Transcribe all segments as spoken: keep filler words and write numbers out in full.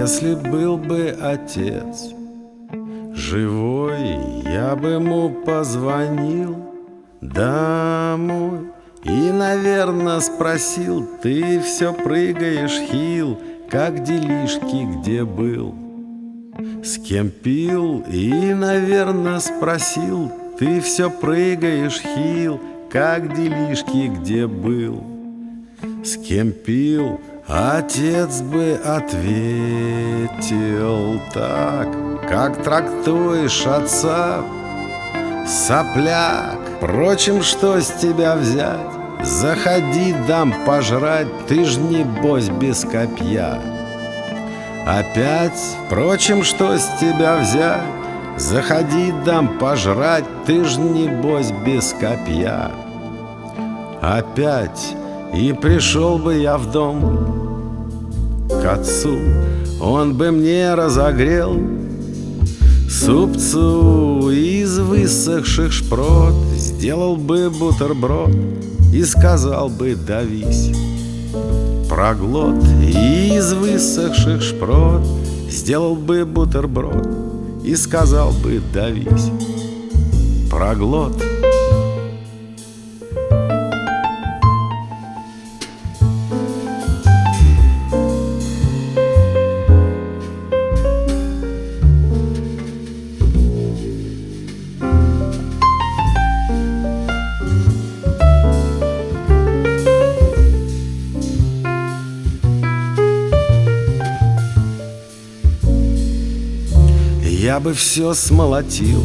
Если был бы отец живой, я бы ему позвонил домой и, наверное, спросил: ты все прыгаешь, Хил, как делишки, где был? С кем пил? И, наверное, спросил: ты все прыгаешь, Хил, как делишки, где был? С кем пил? Отец бы ответил так: как трактуешь отца, сопляк? Впрочем, что с тебя взять? Заходи, дам пожрать, ты ж небось без копья. Опять, впрочем, что с тебя взять? Заходи, дам пожрать, ты ж небось без копья. Опять, и пришел бы я в дом к отцу, он бы мне разогрел супцу из высохших шпрот, сделал бы бутерброд и сказал бы: давись, проглот. И из высохших шпрот сделал бы бутерброд и сказал бы: давись, проглот. Я бы все смолотил,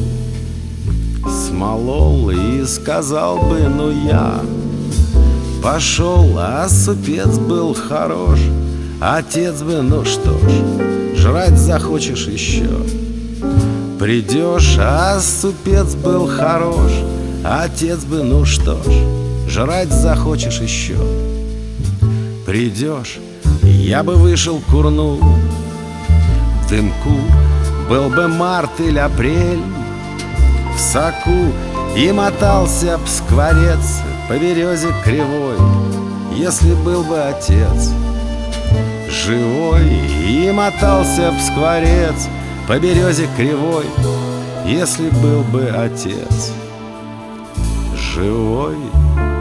смолол и сказал бы: ну я пошел, а супец был хорош. Отец бы: ну что ж, жрать захочешь еще, придешь, а супец был хорош. Отец бы: ну что ж, жрать захочешь еще, придешь. Я бы вышел, курнул дымку, был бы март или апрель в соку, и мотался б скворец по березе кривой, если был бы отец живой. И мотался б скворец по березе кривой, если был бы отец живой.